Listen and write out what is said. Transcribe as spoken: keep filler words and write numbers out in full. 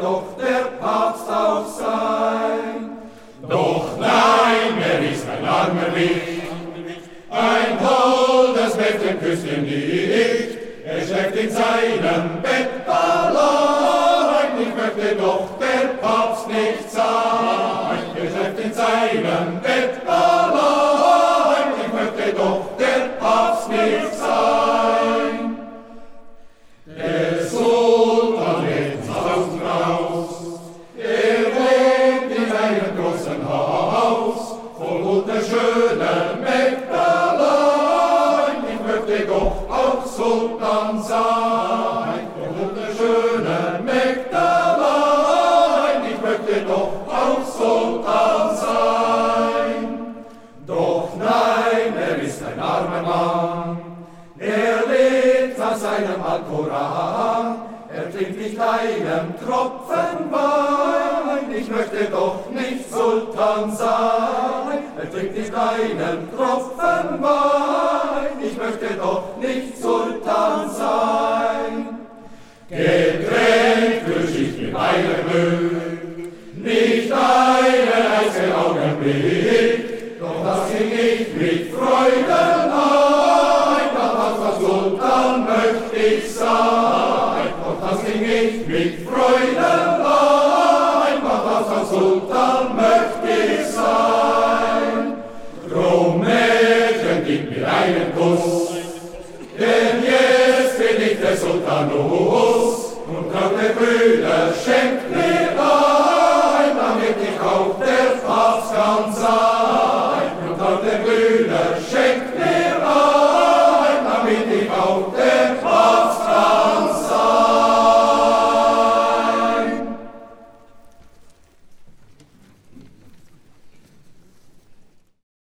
doch der Papst auch sein. Doch nein, er ist ein armer Wicht, ein holdes Mädchen küsst ihn nicht, er schläft in seinem Bett allein. Ich möchte doch der Papst nicht sein, er schläft in seinem Bett allein. Ich möchte doch der Papst nicht sein. Der Sultan lebt aus und raus, er lebt in einem großen Haus, voll wunderschöner Mägdelein. Ich möchte doch auch Sultan sein, voll wunderschöner Mägdelein. Ich möchte doch auch Sultan sein. Doch nein, er ist ein armer Mann, er lebt aus seinem Alkoran, er trinkt nicht einen Tropfen Wein. Ich möchte doch nicht Sultan sein, er trinkt nicht einen Tropfen Wein. Ich möchte doch nicht Sultan sein. Getränkt durch ich mit meinem Glück, nicht einen einzigen Augenblick, doch das ging ich mit Freuden ein. Doch das Sultan möchte ich sein, doch das ging ich mit Freuden ein. Doch das Sultan möchte ich sein. Drum Mädchen, gib mir einen Kuss, denn jetzt bin ich der Sultanus und traute Brüder schenkt